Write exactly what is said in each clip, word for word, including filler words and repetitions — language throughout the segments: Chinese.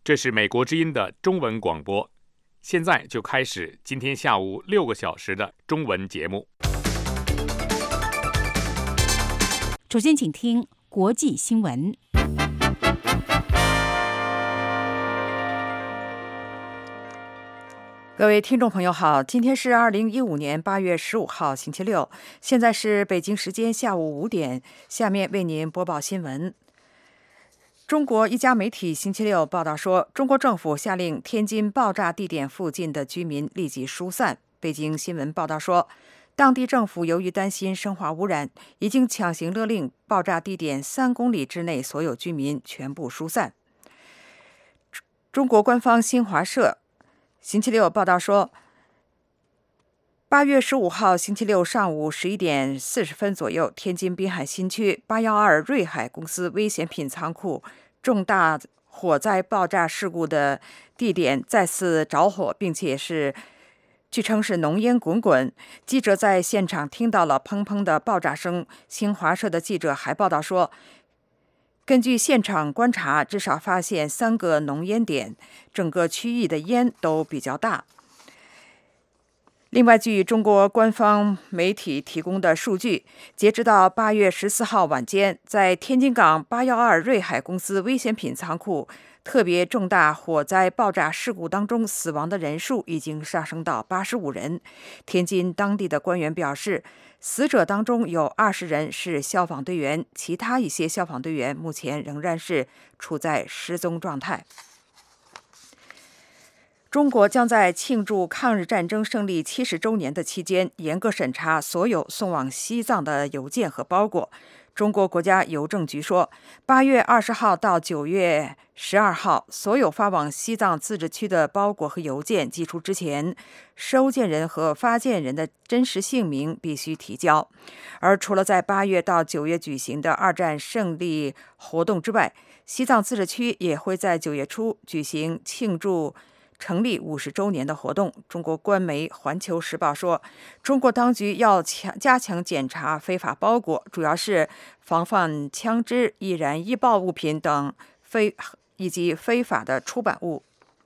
这是美国之音的中文广播，现在就开始今天下午六个小时的中文节目。 首先请听国际新闻。 各位听众朋友好，今天是二零一五年八月十五号星期六，现在是北京时间下午五点，下面为您播报新闻。中国一家媒体星期六报道说，中国政府下令天津爆炸地点附近的居民立即疏散。北京新闻报道说，当地政府由于担心生化污染，已经强行勒令爆炸地点三公里之内所有居民全部疏散。中国官方新华社星期六报道说，八月十五号星期六上午十一点四十分左右，天津滨海新区八一二瑞海公司危险品仓库重大火灾爆炸事故的地点再次着火，并且是据称是浓烟滚滚。记者在现场听到了砰砰的爆炸声。新华社的记者还报道说，根据现场观察，至少发现三个浓烟点，整个区域的烟都比较大。另外，据中国官方媒体提供的数据，截止到八月十四号晚间，在天津港八一二瑞海公司危险品仓库特别重大火灾爆炸事故当中，死亡的人数已经上升到八十五人。天津当地的官员表示，死者当中有二十人是消防队员，其他一些消防队员目前仍然是处在失踪状态。中国将在庆祝抗日战争胜利七十周年的期间，严格审查所有送往西藏的邮件和包裹。中国国家邮政局说，八月二十号到九月十二号，所有发往西藏自治区的包裹和邮件寄出之前，收件人和发件人的真实姓名必须提交。而除了在八月到九月举行的二战胜利活动之外，西藏自治区也会在九月初举行庆祝成立五十周年的活动。中国官媒《环球时报》说，中国当局要强加强检查非法包裹，主要是防范枪支、易燃易爆物品等非以及非法的出版物。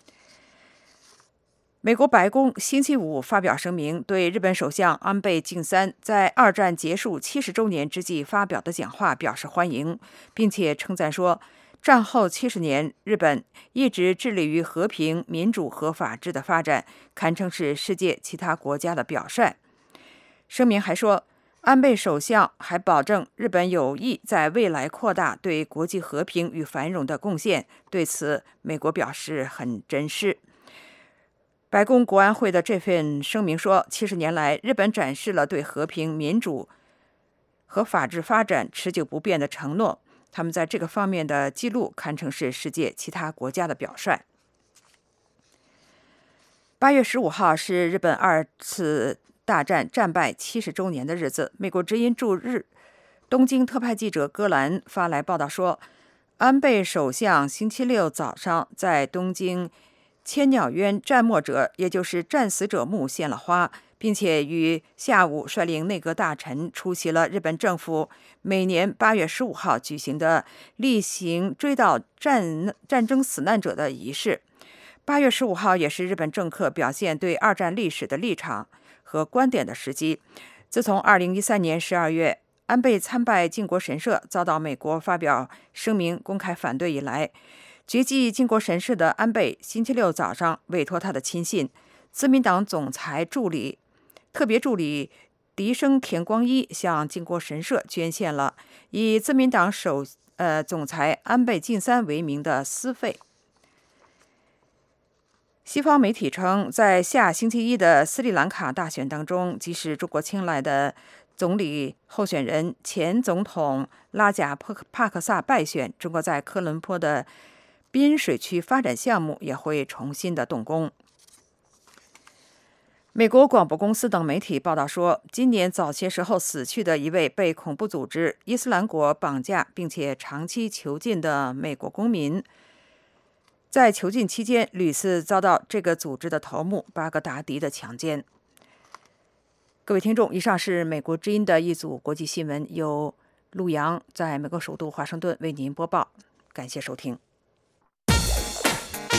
美国白宫星期五发表声明，对日本首相安倍晋三在二战结束七十周年之际发表的讲话表示欢迎，并且称赞说，战后七十年，日本一直致力于和平、民主和法治的发展，堪称是世界其他国家的表率。声明还说，安倍首相还保证日本有意在未来扩大对国际和平与繁荣的贡献，对此美国表示很珍视。白宫国安会的这份声明说，七十年来，日本展示了对和平、民主和法治发展持久不变的承诺。他们在这个方面的记录堪称是世界其他国家的表率。八月十五号是日本二次大战战败七十周年的日子。美国之音驻日东京特派记者戈兰发来报道说，安倍首相星期六早上在东京千鸟渊战没者，也就是战死者墓献了花，并且于下午率领内阁大臣出席了日本政府每年八月十五号举行的例行追悼战战争死难者的仪式。八月十五号也是日本政客表现对二战历史的立场和观点的时机。自从二零一三年十二月安倍参拜靖国神社遭到美国发表声明公开反对以来，绝迹靖国神社的安倍星期六早上委托他的亲信自民党总裁助理特别助理笛生田光一向靖国神社捐献了以自民党首呃总裁安倍晋三为名的私费。西方媒体称，在下星期一的斯里兰卡大选当中，即使中国青睐的总理候选人前总统拉贾帕克萨败选，中国在科伦坡的滨水区发展项目也会重新的动工。美国广播公司等媒体报道说，今年早些时候死去的一位被恐怖组织伊斯兰国绑架并且长期囚禁的美国公民，在囚禁期间屡次遭到这个组织的头目巴格达迪的强奸。各位听众，以上是美国之音的一组国际新闻，由陆洋在美国首都华盛顿为您播报，感谢收听。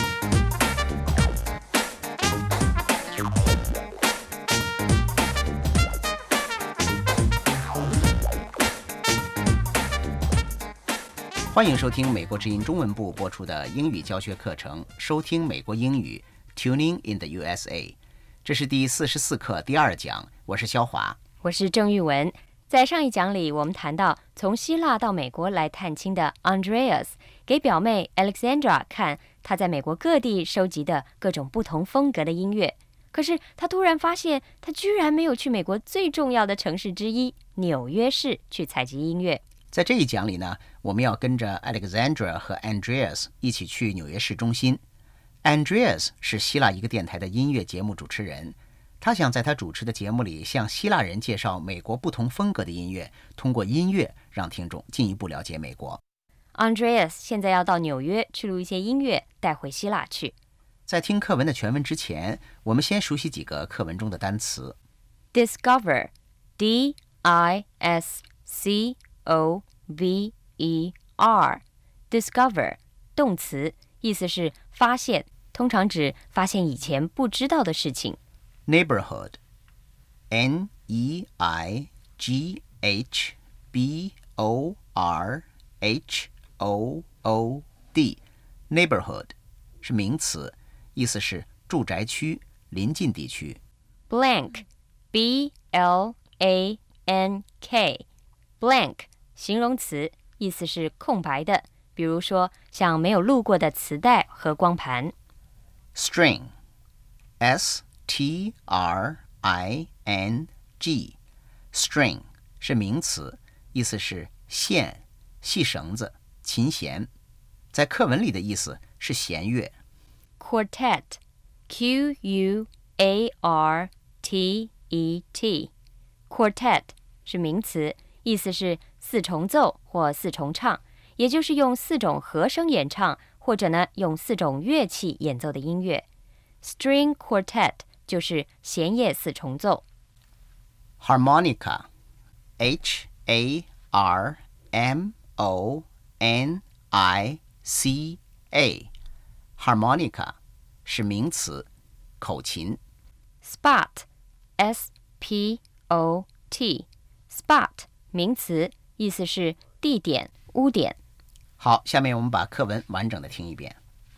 欢迎收听美国之音中文部播出的英语教学课程，收听美国英语 Tuning in the U S A。 这是第四十四课第二讲，我是肖华， 我是郑玉文。在上一讲里，我们谈到从希腊到美国来探亲的 Andreas 给表妹 Alexandra 看他在美国各地收集的各种不同风格的音乐，可是他突然发现他居然没有去美国最重要的城市之一纽约市去采集音乐。 在这一讲里呢，我们要跟着 Alexandra 和 Andreas 一起去纽约市中心。 Andreas 是希腊一个电台的音乐节目主持人，他想在他主持的节目里向希腊人介绍美国不同风格的音乐，通过音乐让听众进一步了解美国。 Andreas 现在要到纽约去录一些音乐带回希腊去。 在听课文的全文之前，我们先熟悉几个课文中的单词。 Discover D I S C O V E R Discover 动词，意思是发现，通常指发现以前不知道的事情。 Neighborhood N E I G H B O R H O O D Neighborhood 是名词，意思是住宅区、邻近地区。 Blank B L A N K Blank 形容词，意思是空白的，比如说像没有录过的磁带和光盘。 String S T R I N G String 是名词，意思是线、细绳子、琴弦，在课文里的意思是弦乐。 Quartet Q U A R T E T Quartet 是名词，意思是四重奏或四重唱，也就是用四种和声演唱，或者呢用四种乐器演奏的音乐。 String Quartet 就是弦乐四重奏。 Harmonica H A R M O N I C A Harmonica 是名词，口琴。 Spot S P O T Spot 名词，意思是地点、污点。 好，下面我们把课文完整的听一遍。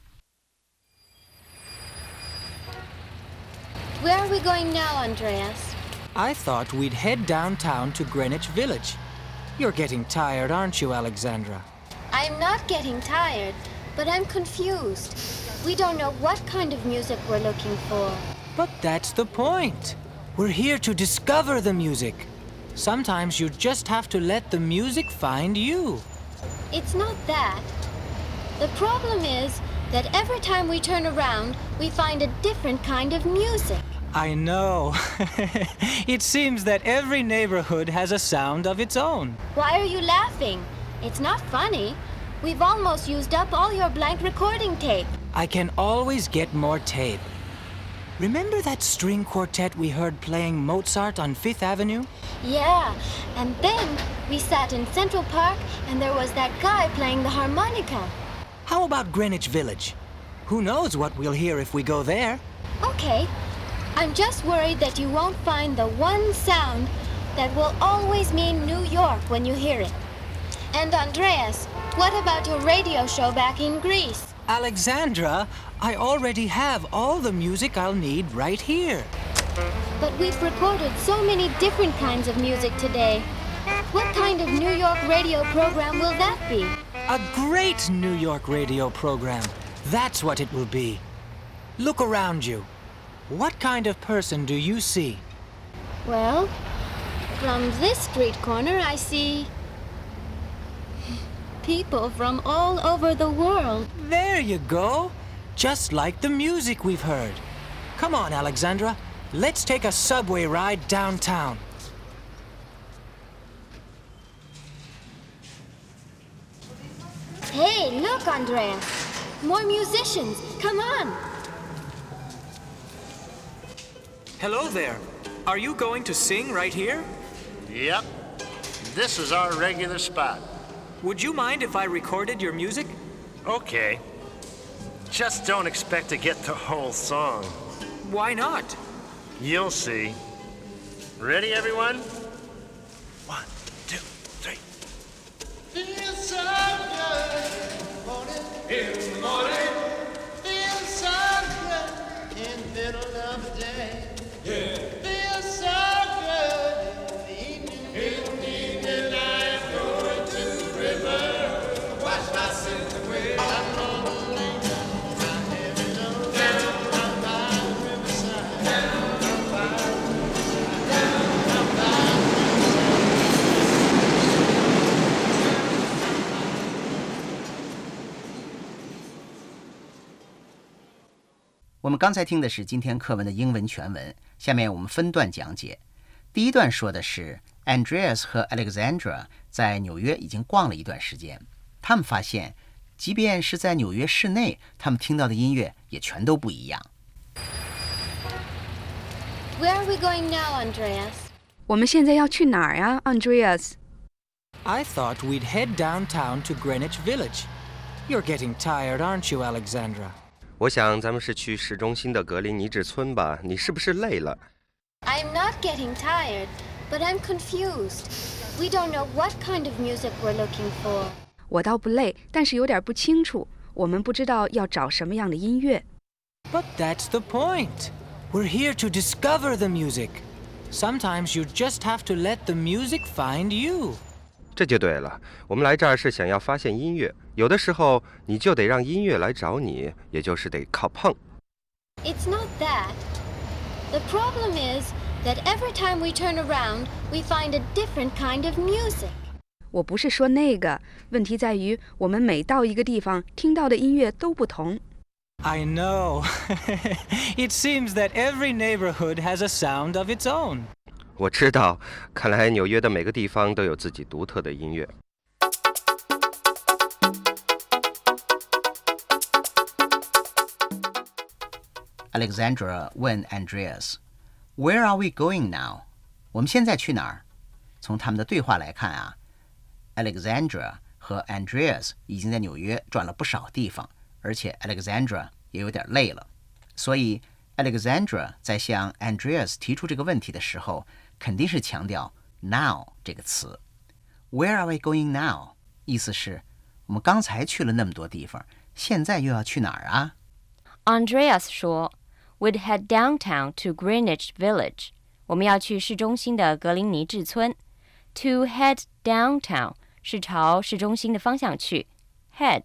Where are we going now, Andreas? I thought we'd head downtown to Greenwich Village. You're getting tired, aren't you, Alexandra? I'm not getting tired, but I'm confused. We don't know what kind of music we're looking for. But that's the point. We're here to discover the music. Sometimes you just have to let the music find you. It's not that. The problem is that every time we turn around, we find a different kind of music. I know. It seems that every neighborhood has a sound of its own. Why are you laughing? It's not funny. We've almost used up all your blank recording tape. I can always get more tape. Remember that string quartet we heard playing Mozart on Fifth Avenue? Yeah, and then we sat in Central Park and there was that guy playing the harmonica. How about Greenwich Village? Who knows what we'll hear if we go there? Okay. I'm just worried that you won't find the one sound that will always mean New York when you hear it. And Andreas, what about your radio show back in Greece? Alexandra, I already have all the music I'll need right here. But we've recorded so many different kinds of music today. What kind of New York radio program will that be? A great New York radio program. That's what it will be. Look around you. What kind of person do you see? Well, from this street corner I see people from all over the world. There you go. Just like the music we've heard. Come on, Alexandra. Let's take a subway ride downtown. Hey, look, Andreas. More musicians. Come on. Hello there. Are you going to sing right here? Yep. This is our regular spot. Would you mind if I recorded your music? Okay. Just don't expect to get the whole song. Why not? You'll see. Ready, everyone? One, two, three. It's so good. 我们刚才听的是今天课文的英文全文，下面我们分段讲解。第一段说的是 Andreas 和 Alexandra 在纽约已经逛了一段时间，他们发现即便是在纽约市内，他们听到的音乐也全都不一样。 Where are we going now, Andreas? 我们现在要去哪儿呀 Andreas? I thought we'd head downtown to Greenwich Village. You're getting tired, aren't you, Alexandra? 我想咱们是去市中心的格林尼治村吧，你是不是累了？ I'm not getting tired, but I'm confused. We don't know what kind of music we're looking for. 我倒不累，但是有点不清楚，我们不知道要找什么样的音乐。 But that's the point. We're here to discover the music. Sometimes you just have to let the music find you. 这就对了，我们来这儿是想要发现音乐，有的时候你就得让音乐来找你，也就是得靠碰。 It's not that. The problem is that every time we turn around, we find a different kind of music. 我不是说那个，问题在于我们每到一个地方听到的音乐都不同。 I know. It seems that every neighborhood has a sound of its own. 我知道，看来纽约的每个地方都有自己独特的音乐。 Alexandra 问 Andreas Where are we going now? 我们现在去哪儿？从他们的对话来看啊 Alexandra 和 Andreas 已经在纽约转了不少地方，而且 Alexandra 也有点累了，所以 Alexandra 在向 Andreas 提出这个问题的时候，肯定是强调 now 这个词。 Where are we going now? 意思是我们刚才去了那么多地方，现在又要去哪儿啊？ Andreas 说 We'd head downtown to Greenwich Village. 我们要去市中心的格林尼治村。 To head downtown 是朝市中心的方向去。 Head,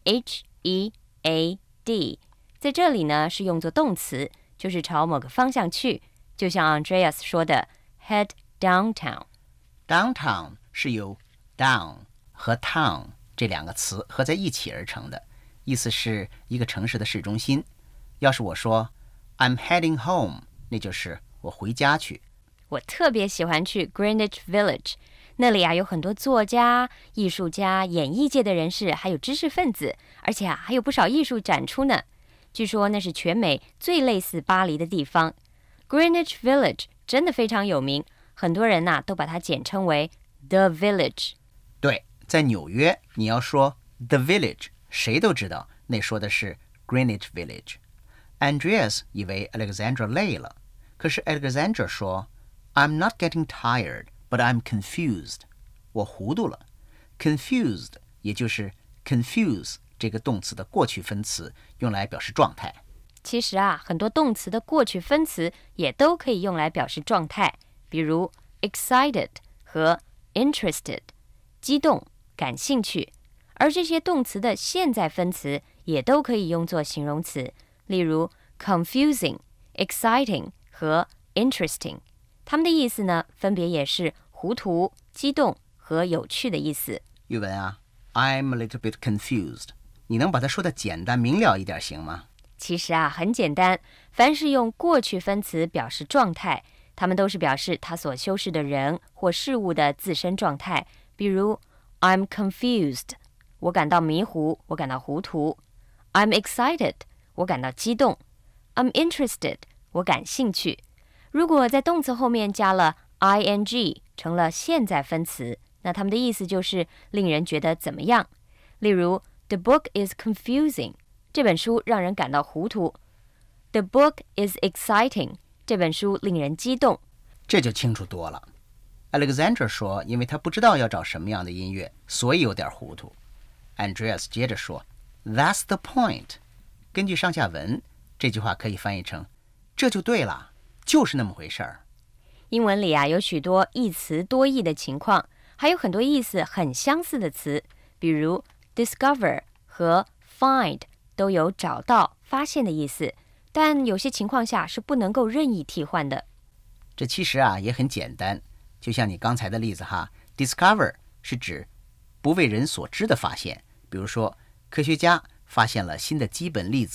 H E A D 在这里呢是用作动词，就是朝某个方向去，就像 Andreas 说的 Head downtown. Downtown 是由 down 和 town 这两个词合在一起而成的，意思是一个城市的市中心。要是我说 I'm heading home, 那就是我回家去。 我特别喜欢去 Greenwich Village， 那里啊有很多作家、艺术家、演艺界的人士，还有知识分子，而且啊还有不少艺术展出呢。据说那是全美最类似巴黎的地方。 Greenwich Village 真的非常有名，很多人呐都把它简称为 The Village。 对，在纽约你要说 The Village， 谁都知道那说的是 Greenwich Village。 Andreas 以为 Alexandra 累了，可是 Alexandra 说 I'm not getting tired, but I'm confused. 我糊涂了。 Confused 也就是 confuse 这个动词的过去分词，用来表示状态。 其实啊，很多动词的过去分词也都可以用来表示状态，比如 excited 和 interested， 激动、感兴趣。而这些动词的现在分词也都可以用作形容词，例如 confusing, exciting 和 interesting， 它们的意思呢，分别也是糊涂、激动和有趣的意思。 语文啊 I'm a little bit confused， 你能把它说得简单明了一点行吗？ 其实啊，很简单，凡是用过去分词表示状态，它们都是表示它所修饰的人或事物的自身状态。比如 I'm confused， 我感到迷糊，我感到糊涂。 I'm excited， 我感到激动。 I'm interested， 我感兴趣。如果在动词后面加了 ing， 成了现在分词，那它们的意思就是令人觉得怎么样。例如 The book is confusing， 这本书让人感到糊涂。 The book is exciting， 这本书令人激动。 这就清楚多了。 Alexandra 说因为他不知道要找什么样的音乐，所以有点糊涂。 Andreas 接着说 That's the point。 根据上下文，这句话可以翻译成这就对了，就是那么回事儿。 英文里啊有许多一词多义的情况，还有很多意思很相似的词，比如 discover 和 find 都有找到、发现的意思，但有些情况下是不能够任意替换的。 这其实啊也很简单，就像你刚才的例子哈 discover 是指不为人所知的发现，比如说科学家发现了新的基本粒子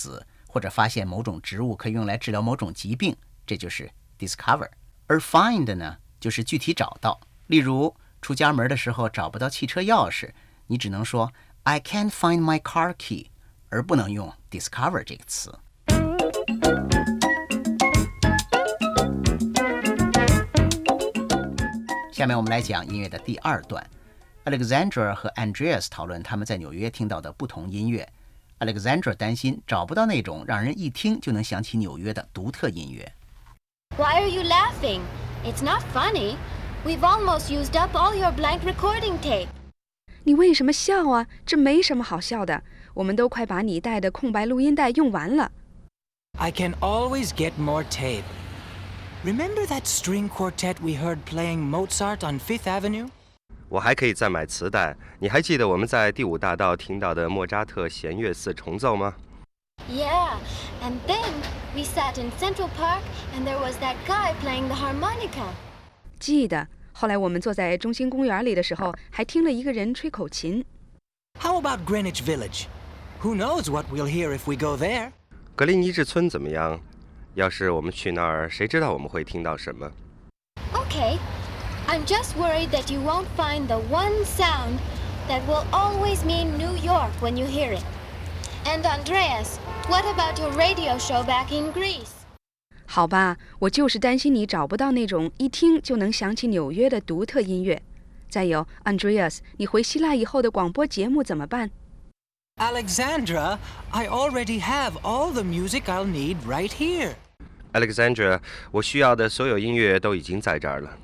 或者发现某种植物可以用来治疗某种疾病，这就是 discover。 而 find 呢，就是具体找到。例如出家门的时候找不到汽车钥匙，你只能说 I can't find my car key， 而不能用 discover 这个词。下面我们来讲音乐的第二段。 Alexandra 和 Andreas 讨论他们在纽约听到的不同音乐。 Alexandra 担心找不到那种让人一听就能想起纽约的独特音乐。 Why are you laughing? It's not funny. We've almost used up all your blank recording tape. 你为什么笑啊？这没什么好笑的，我们都快把你带的空白录音带用完了。 I can always get more tape. Remember that string quartet we heard playing Mozart on Fifth Avenue? 我还可以再买磁带。你还记得我们在第五大道听到的莫扎特弦乐四重奏吗？ Yeah, and then we sat in Central Park and there was that guy playing the harmonica. 记得，后来我们坐在中心公园里的时候，还听了一个人吹口琴。 How about Greenwich Village? Who knows what we'll hear if we go there? 格林尼治村怎么样？要是我们去那儿，谁知道我们会听到什么？ Okay, I'm just worried that you won't find the one sound that will always mean New York when you hear it. And Andreas, what about your radio show back in Greece? 好吧，我就是担心你找不到那种一听就能想起纽约的独特音乐。再有 ，Andreas， 你回希腊以后的广播节目怎么办？ Alexandra, I already have all the music I'll need right here. Alexandra, 我需要的所有音乐都已经在这儿了。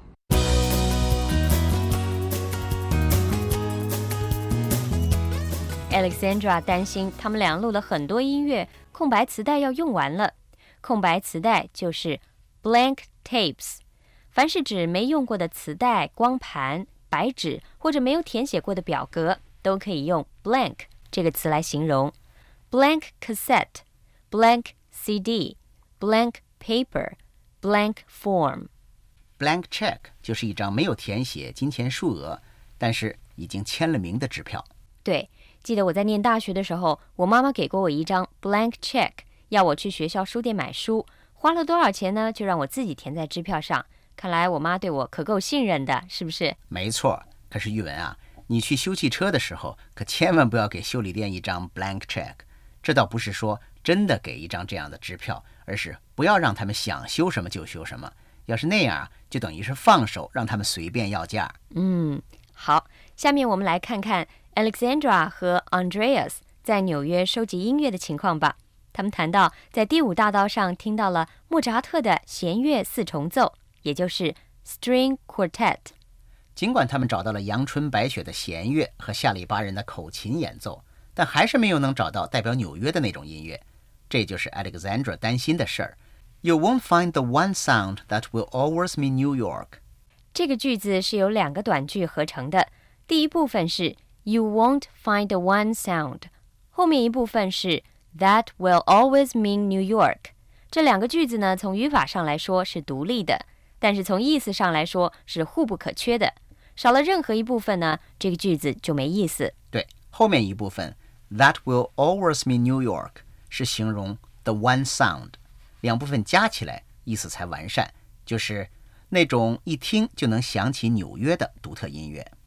Alexandra 担心他们俩录了很多音乐，空白磁带要用完了。空白磁带就是 blank tapes， 凡是指没用过的磁带、光盘、白纸或者没有填写过的表格，都可以用 blank 这个词来形容。blank cassette, blank C D, blank paper, blank form. Blank check 就是一张没有填写金钱数额，但是已经签了名的支票。 对，记得我在念大学的时候，我妈妈给过我一张 blank check， 要我去学校书店买书，花了多少钱呢？就让我自己填在支票上。看来我妈对我可够信任的，是不是？ 没错。可是玉文啊，你去修汽车的时候，可千万不要给修理店一张 blank check。这倒不是说真的给一张这样的支票，而是不要让他们想修什么就修什么。要是那样啊，就等于是放手让他们随便要价。 嗯，好，下面我们来看看 Alexandra 和 Andreas 在纽约收集音乐的情况吧。他们谈到在第五大道上听到了莫扎特的弦乐四重奏，也就是 String Quartet。 尽管他们找到了阳春白雪的弦乐和下里巴人的口琴演奏，但还是没有能找到代表纽约的那种音乐。这就是 Alexandra 担心的事儿。You won't find the one sound that will always mean New York。 这个句子是由两个短句合成的，第一部分是 You won't find the one sound， 后面一部分是 That will always mean New York。 这两个句子呢，从语法上来说是独立的，但是从意思上来说是互不可缺的。少了任何一部分呢，这个句子就没意思。 对，后面一部分 That will always mean New York 是形容 the one sound， 两部分加起来意思才完善，就是那种一听就能想起纽约的独特音乐。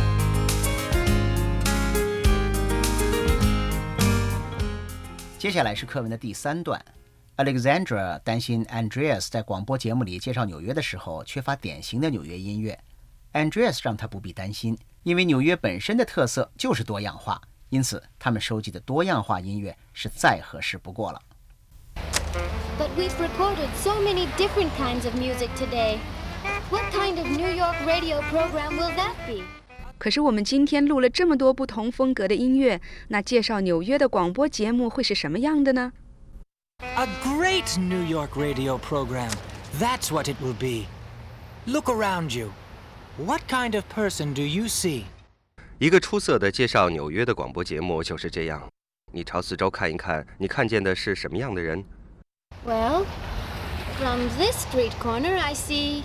接下来是课文的第三段。 Alexandra 担心 Andreas 在广播节目里介绍纽约的时候缺乏典型的纽约音乐。 Andreas 让他不必担心，因为纽约本身的特色就是多样化，因此他们收集的多样化音乐是再合适不过了。 But we've recorded so many different kinds of music today. What kind of New York radio program will that be? 可是我们今天录了这么多不同风格的音乐，那介绍纽约的广播节目会是什么样的呢？ A great New York radio program. That's what it will be. Look around you. What kind of person do you see? 一个出色的介绍纽约的广播节目就是这样。你朝四周看一看，你看见的是什么样的人？ Well, from this street corner I see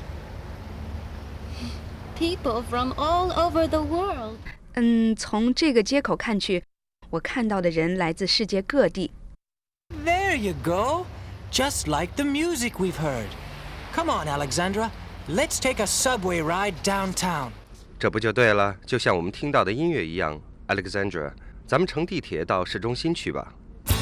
people from all over the world. 嗯，从这个街口看去，我看到的人来自世界各地。 There you go. Just like the music we've heard. Come on, Alexandra. Let's take a subway ride downtown. 这不就对了，就像我们听到的音乐一样。Alexandra， 咱们乘地铁到市中心去吧。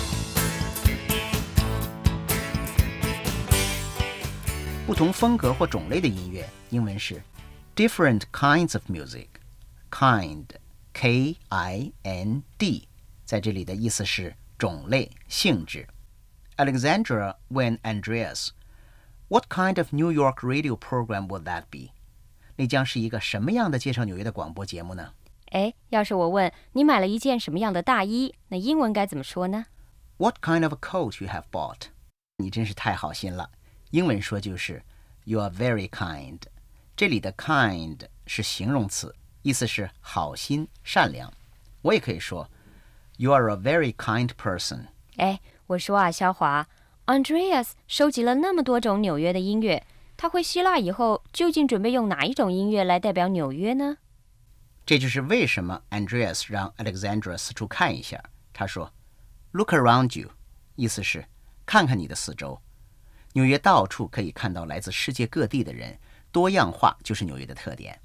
不同风格或种类的音乐，英文是 different kinds of music。kind K I N D 在这里的意思是种类、性质。Alexandra问 Andreas, What kind of New York radio program would that be? 那将是一个什么样的介绍纽约的广播节目呢？ 哎，要是我问你买了一件什么样的大衣，那英文该怎么说呢？ What kind of a coat you have bought? 你真是太好心了。英文说就是 You are very kind. 这里的 kind 是形容词，意思是好心、善良。我也可以说 You are a very kind person. 哎，我说啊，肖华 Andreas 收集了那么多种纽约的音乐，他回希腊以后究竟准备用哪一种音乐来代表纽约呢？ 这就是为什么 Andreas 让 Alexandra 四处看一下。他说 Look around you， 意思是看看你的四周。纽约到处可以看到来自世界各地的人，多样化就是纽约的特点。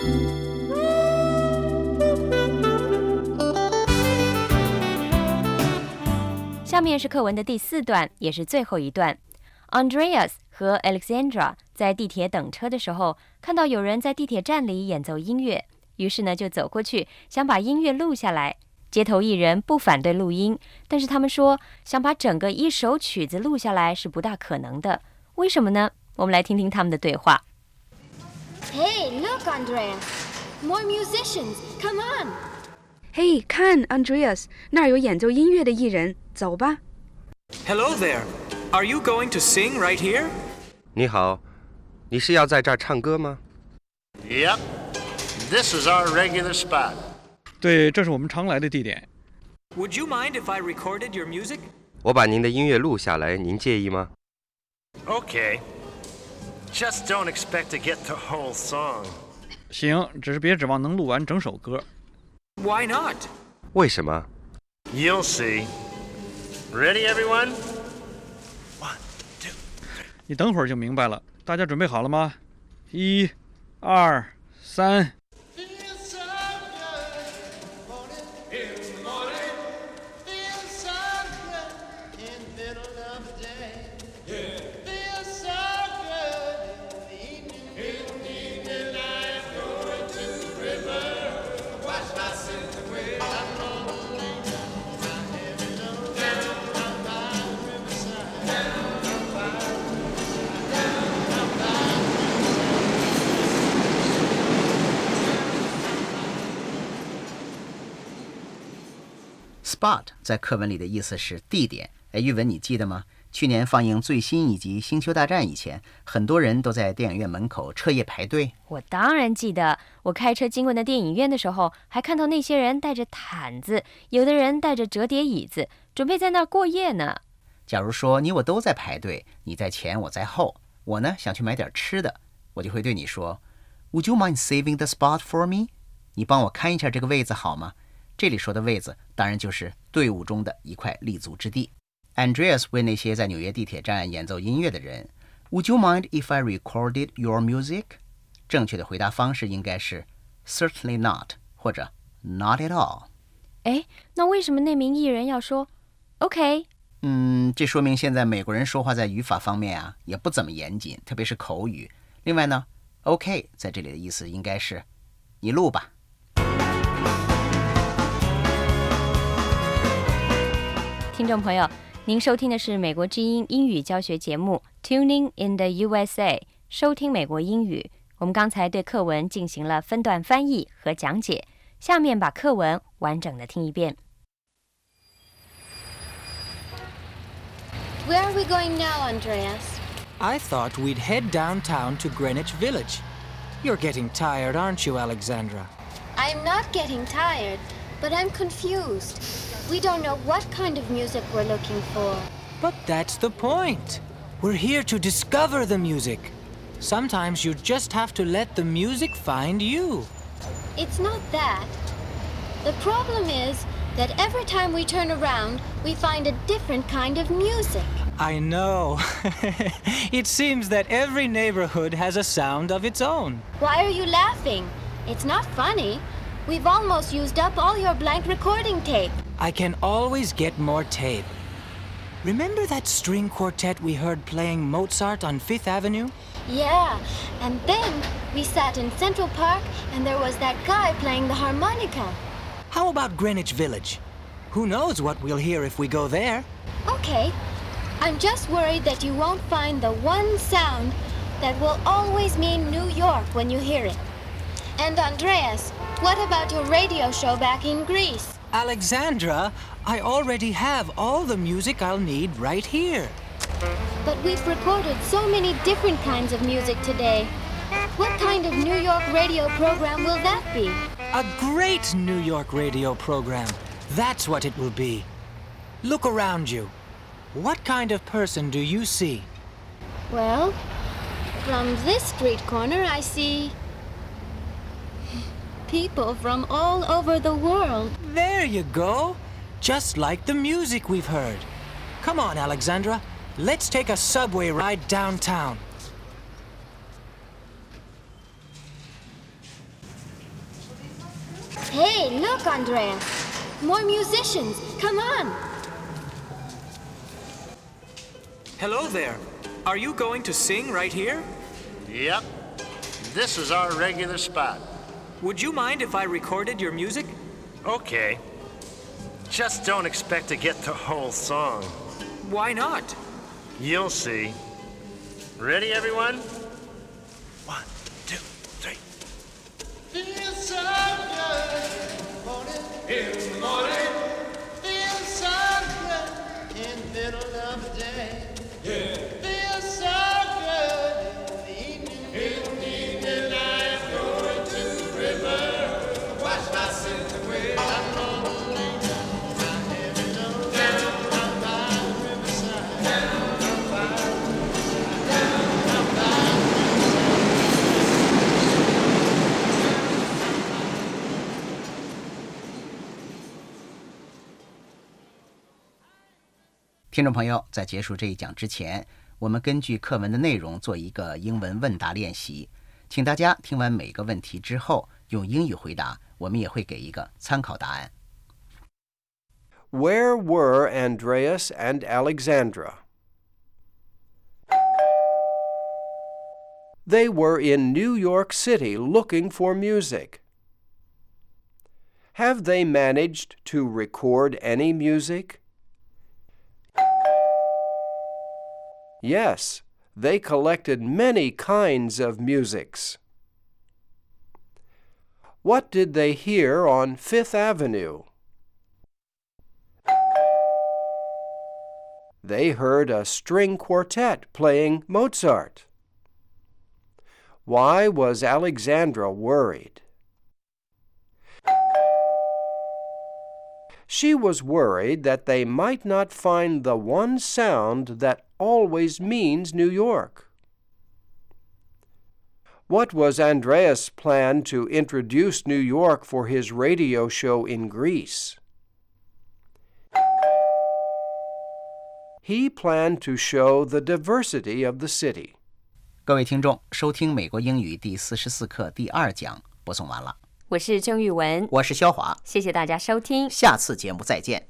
下面是课文的第四段，也是最后一段。Andreas 和 Alexandra 在地铁等车的时候，看到有人在地铁站里演奏音乐，于是呢就走过去，想把音乐录下来。街头艺人不反对录音，但是他们说想把整个一首曲子录下来是不大可能的。为什么呢？我们来听听他们的对话。 Hey, look, Andreas. More musicians. Come on. 嘿，看 Andreas， 那儿有演奏音乐的艺人，走吧。 Hello there. Are you going to sing right here? 你好，你是要在这儿唱歌吗？ Yep. This is our regular spot. 对，这是我们常来的地点。 Would you mind if I recorded your music? 我把您的音乐录下来，您介意吗？ Okay. Just don't expect to get the whole song. 行，只是别指望能录完整首歌。 Why not? 为什么？ You'll see. Ready, everyone? One, two, three. 你等会儿就明白了。大家准备好了吗？一、二、三。 Spot 在课文里的意思是地点。哎，玉文你记得吗？去年放映最新一集《星球大战》以前，很多人都在电影院门口彻夜排队。 我当然记得，我开车经过那电影院的时候，还看到那些人带着毯子，有的人带着折叠椅子，准备在那儿过夜呢。 假如说你我都在排队，你在前，我在后，我呢想去买点吃的，我就会对你说 Would you mind saving the spot for me？ 你帮我看一下这个位子好吗？这里说的位子当然就是队伍中的一块立足之地。Andreas 问那些在纽约地铁站演奏音乐的人 Would you mind if I recorded your music？ 正确的回答方式应该是 Certainly not 或者 Not at all。 哎，那为什么那名艺人要说 OK？ 嗯，这说明现在美国人说话在语法方面啊也不怎么严谨，特别是口语。另外呢 OK 在这里的意思应该是你录吧。 听众朋友，您收听的是美国之音英语教学节目 Tuning in the U S A， 收听美国英语。我们刚才对课文进行了分段翻译和讲解，下面把课文完整的听一遍。 Where are we going now, Andreas? I thought we'd head downtown to Greenwich Village. You're getting tired, aren't you, Alexandra? I'm not getting tired, but I'm confused. We don't know what kind of music we're looking for. But that's the point. We're here to discover the music. Sometimes you just have to let the music find you. It's not that. The problem is, that every time we turn around, we find a different kind of music. I know. It seems that every neighborhood has a sound of its own. Why are you laughing? It's not funny. We've almost used up all your blank recording tape. I can always get more tape. Remember that string quartet we heard playing Mozart on Fifth Avenue? Yeah, and then we sat in Central Park and there was that guy playing the harmonica. How about Greenwich Village? Who knows what we'll hear if we go there? Okay. I'm just worried that you won't find the one sound that will always mean New York when you hear it. And Andreas, what about your radio show back in Greece? Alexandra, I already have all the music I'll need right here. But we've recorded so many different kinds of music today. What kind of New York radio program will that be? A great New York radio program. That's what it will be. Look around you. What kind of person do you see? Well, from this street corner I see people from all over the world. There you go. Just like the music we've heard. Come on, Alexandra. Let's take a subway ride downtown. Hey, look, Andreas. More musicians. Come on. Hello there. Are you going to sing right here? Yep. This is our regular spot. Would you mind if I recorded your music? Okay. Just don't expect to get the whole song. Why not? You'll see. Ready, everyone? One, two, three. Feels so good morning, in the morning. Feels so good in the middle of the day. Yeah. Feels so good in the evening. In the evening, I'm going to the river. Wash my sins away. I'm gonna lay down my head alone. Down by the riverside. Down by the riverside. Down by the riverside. 听众朋友，在结束这一讲之前，我们根据课文的内容做一个英文问答练习，请大家听完每个问题之后用英语回答，我们也会给一个参考答案。 Where were Andreas and Alexandra? They were in New York City looking for music. Have they managed to record any music? Yes, they collected many kinds of musics. What did they hear on Fifth Avenue? They heard a string quartet playing Mozart. Why was Alexandra worried? She was worried that they might not find the one sound that always means New York. What was Andreas' plan to introduce New York for his radio show in Greece? He planned to show the diversity of the city. 各位听众，收听美国英语第四十四课第二讲播送完了。 我是郑玉文， 我是肖华， 谢谢大家收听， 下次节目再见。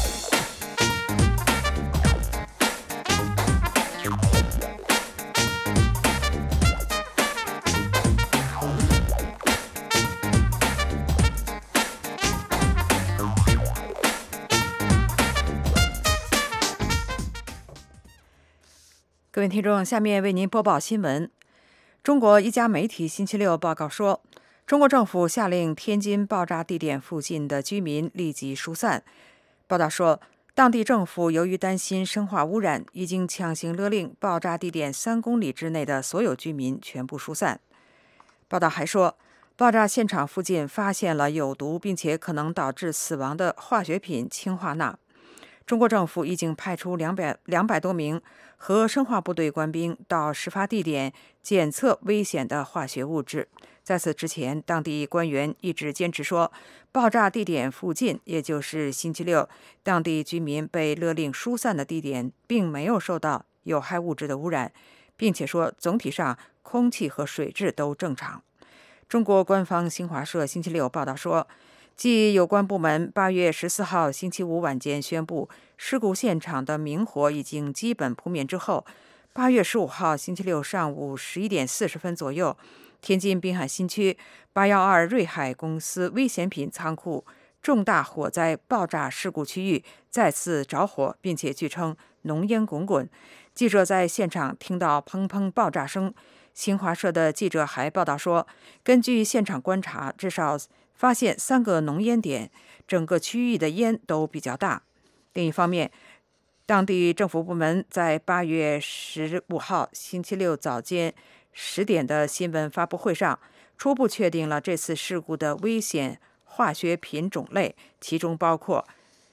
各位听众，下面为您播报新闻。中国一家媒体星期六报告说，中国政府下令天津爆炸地点附近的居民立即疏散。报道说，当地政府由于担心生化污染，已经强行勒令爆炸地点三公里之内的所有居民全部疏散。报道还说，爆炸现场附近发现了有毒并且可能导致死亡的化学品氰化钠。中国政府已经派出两百两百多名和生化部队官兵到事发地点检测危险的化学物质。 在此之前，当地官员一直坚持说，爆炸地点附近，也就是星期六当地居民被勒令疏散的地点，并没有受到有害物质的污染，并且说总体上空气和水质都正常。中国官方新华社星期六报道说，继有关部门八月十四号星期五晚间宣布事故现场的明火已经基本扑灭之后，八月十五号星期六上午十一点四十分左右，天津滨海新区八一二瑞海公司危险品仓库重大火灾爆炸事故区域再次着火，并且据称浓烟滚滚。记者在现场听到砰砰爆炸声。新华社的记者还报道说，根据现场观察，至少发现三个浓烟点，整个区域的烟都比较大。另一方面，当地政府部门在八月十五号星期六早间十点的新闻发布会上，初步确定了这次事故的危险化学品种类，其中包括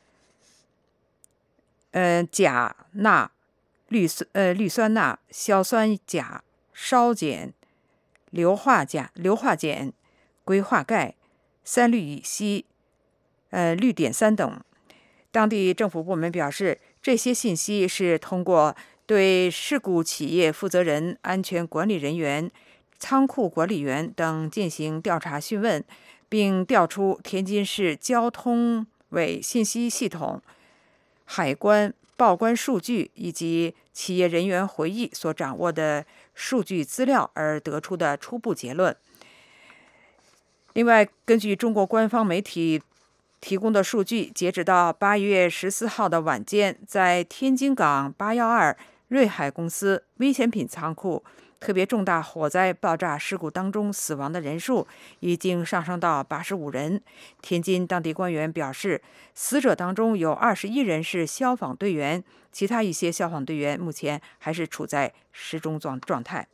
呃钾、钠、氯呃氯酸钠、硝酸钾、烧碱、硫化钾、硫化碱、硅化钙、三氯乙烯、呃氯碘三等。当地政府部门表示，这些信息是通过对事故企业负责人、安全管理人员、仓库管理员等进行调查讯问，并调出天津市交通委信息系统、海关报关数据以及企业人员回忆所掌握的数据资料而得出的初步结论。另外，根据中国官方媒体提供的数据，截止到八月十四号的晚间，在天津港八一二瑞海公司危险品仓库特别重大火灾爆炸事故当中，死亡的人数已经上升到八十五人。天津当地官员表示，死者当中有二十一人是消防队员，其他一些消防队员目前还是处在失踪状状态。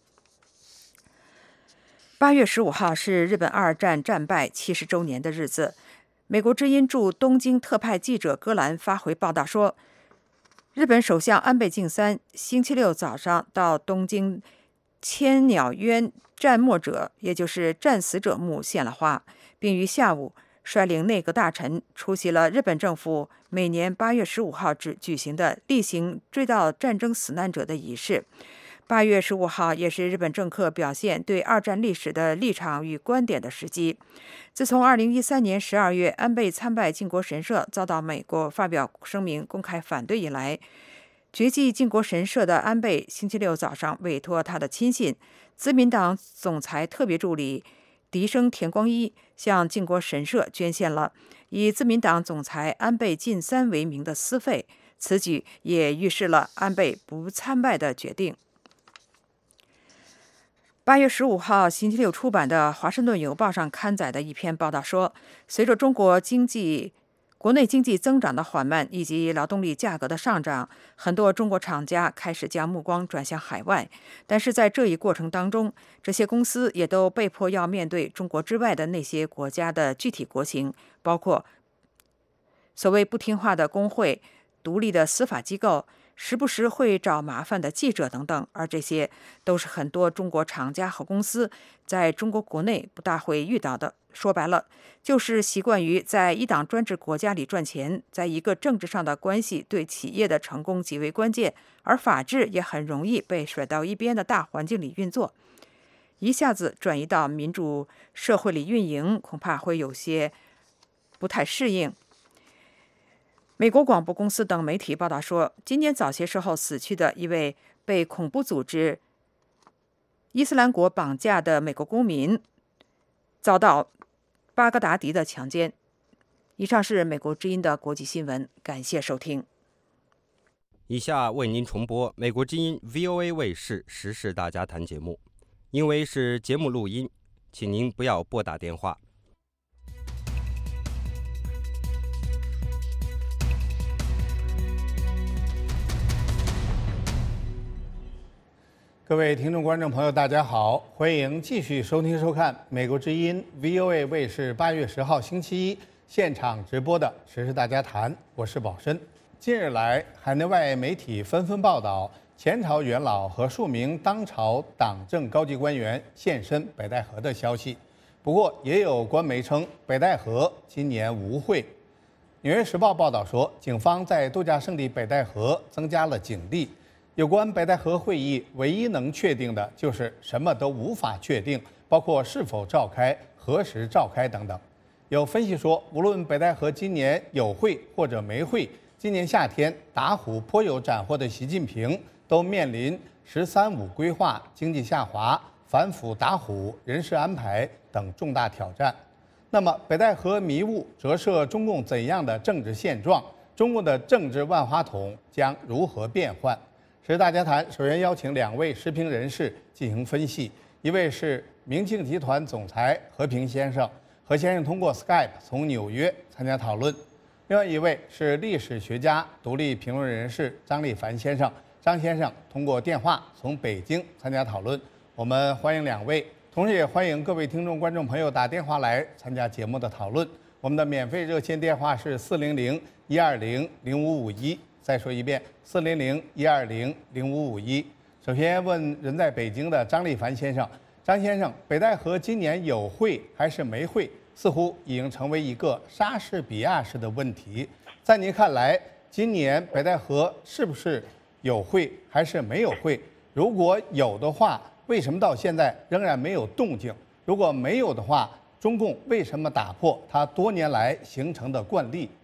八月十五号是日本二战战败七十周年的日子。美国之音驻东京特派记者戈兰发回报道说，日本首相安倍晋三星期六早上到东京千鸟渊战没者，也就是战死者墓献了花，并于下午率领内阁大臣出席了日本政府每年八月十五号举举行的例行追悼战争死难者的仪式。八月十五号也是日本政客表现对二战历史的立场与观点的时机。自从二零一三年十二月安倍参拜靖国神社遭到美国发表声明公开反对以来，绝迹靖国神社的安倍星期六早上委托他的亲信自民党总裁特别助理笛生田光一向靖国神社捐献了以自民党总裁安倍晋三为名的私费，此举也预示了安倍不参拜的决定。八月十五号星期六出版的《华盛顿邮报》上刊载的一篇报道说，随着中国经济国内经济增长的缓慢以及劳动力价格的上涨，很多中国厂家开始将目光转向海外。但是在这一过程当中，这些公司也都被迫要面对中国之外的那些国家的具体国情，包括所谓不听话的工会、独立的司法机构、时不时会找麻烦的记者等等，而这些都是很多中国厂家和公司在中国国内不大会遇到的。说白了，就是习惯于在一党专制国家里赚钱，在一个政治上的关系对企业的成功极为关键，而法治也很容易被甩到一边的大环境里运作。一下子转移到民主社会里运营，恐怕会有些不太适应。美国广播公司等媒体报道说，今年早些时候死去的一位被恐怖组织伊斯兰国绑架的美国公民遭到巴格达迪的强奸。以上是美国之音的国际新闻，感谢收听。 以下为您重播美国之音 V O A 卫视时事大家谈节目，因为是节目录音，请您不要拨打电话。 各位听众、观众朋友，大家好，欢迎继续收听、收看美国之音 V O A 卫视八月十号星期一现场直播的《时事大家谈》，我是宝申。近日来，海内外媒体纷纷报道前朝元老和数名当朝党政高级官员现身北戴河的消息。 不过，也有官媒称北戴河今年无会。《纽约时报》报道说，警方在度假胜地北戴河增加了警力。有关北戴河会议，唯一能确定的就是什么都无法确定，包括是否召开、何时召开等等。有分析说，无论北戴河今年有会或者没会，今年夏天打虎颇有斩获的习近平都面临“十三五”规划、经济下滑、反腐打虎、人事安排等重大挑战。那么，北戴河迷雾折射中共怎样的政治现状？中共的政治万花筒将如何变换？时事大家谈首先邀请两位时评人士进行分析，一位是明镜集团总裁何平先生，何先生通过 Skype 从纽约参加讨论；另外一位是历史学家、独立评论人士张立凡先生，张先生通过电话从北京参加讨论。我们欢迎两位，同时也欢迎各位听众、观众朋友打电话来参加节目的讨论。我们的免费热线电话是四零零一二零零五五一。再说一遍，四零零一二零零五五一。首先问人在北京的张立凡先生，张先生，北戴河今年有会还是没会，似乎已经成为一个莎士比亚式的问题。在您看来，今年北戴河是不是有会还是没有会？如果有的话，为什么到现在仍然没有动静？如果没有的话，中共为什么打破它多年来形成的惯例？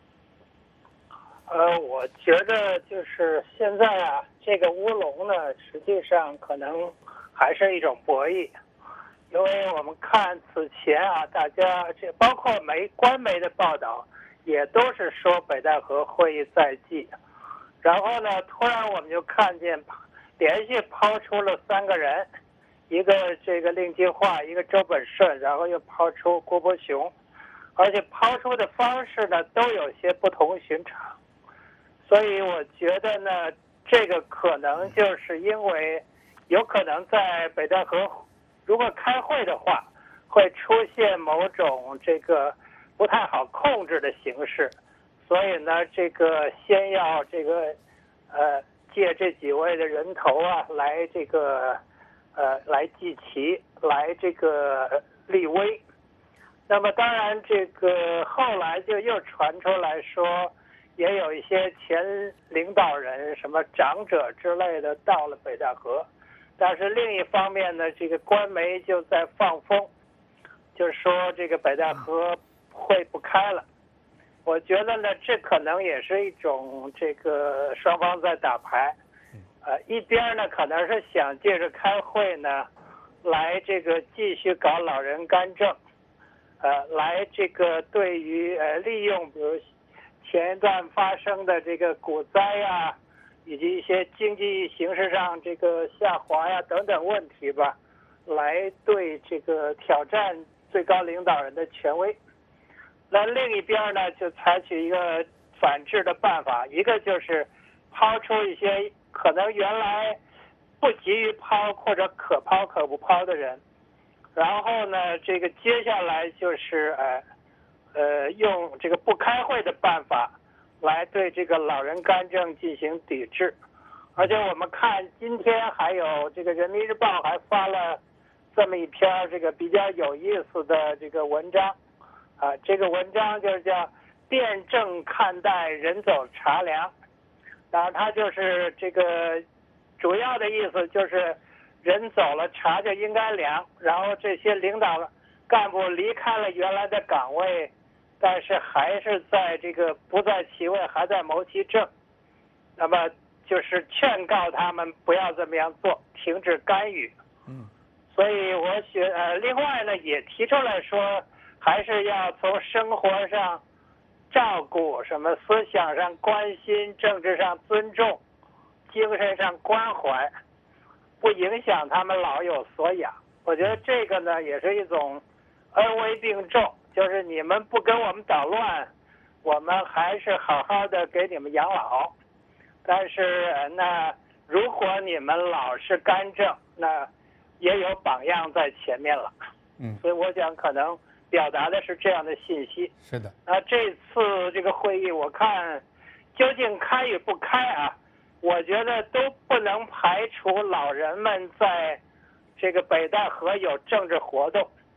呃，我觉得就是现在啊，这个乌龙呢，实际上可能还是一种博弈，因为我们看此前啊，大家这包括媒官媒的报道，也都是说北戴河会议在即，然后呢，突然我们就看见连续抛出了三个人，一个这个令计划，一个周本顺，然后又抛出郭伯雄，而且抛出的方式呢，都有些不同寻常。所以我觉得呢，这个可能就是因为有可能在北戴河如果开会的话，会出现某种这个不太好控制的形式，所以呢，这个先要这个呃借这几位的人头啊来这个呃来祭旗，来这个立威。那么当然，这个后来就又传出来说，也有一些前领导人、什么长者之类的到了北戴河，但是另一方面呢，这个官媒就在放风，就说这个北戴河会不开了。我觉得呢，这可能也是一种这个双方在打牌，呃，一边呢可能是想借着开会呢，来这个继续搞老人干政，呃，来这个对于呃利用比如前一段发生的这个股灾呀，以及一些经济形势上这个下滑呀等等问题吧，来对这个挑战最高领导人的权威。那另一边呢，就采取一个反制的办法，一个就是抛出一些可能原来不急于抛或者可抛可不抛的人，然后呢，这个接下来就是呃。呃，用这个不开会的办法来对这个老人干政进行抵制，而且我们看今天还有这个人民日报还发了这么一篇这个比较有意思的这个文章，啊，这个文章就是叫辩证看待人走茶凉，然后它就是这个主要的意思就是人走了茶就应该凉，然后这些领导干部离开了原来的岗位，但是还是在这个不在其位，还在谋其政，那么就是劝告他们不要这么样做，停止干预。嗯，所以我觉呃，另外呢也提出来说，还是要从生活上照顾，什么思想上关心，政治上尊重，精神上关怀，不影响他们老有所养。我觉得这个呢也是一种恩威并重。就是你们不跟我们捣乱，我们还是好好的给你们养老。但是那如果你们老是干政，那也有榜样在前面了。嗯，所以我想可能表达的是这样的信息。 是的。 那这次这个会议，我看究竟开与不开啊，我觉得都不能排除老人们在这个北戴河有政治活动。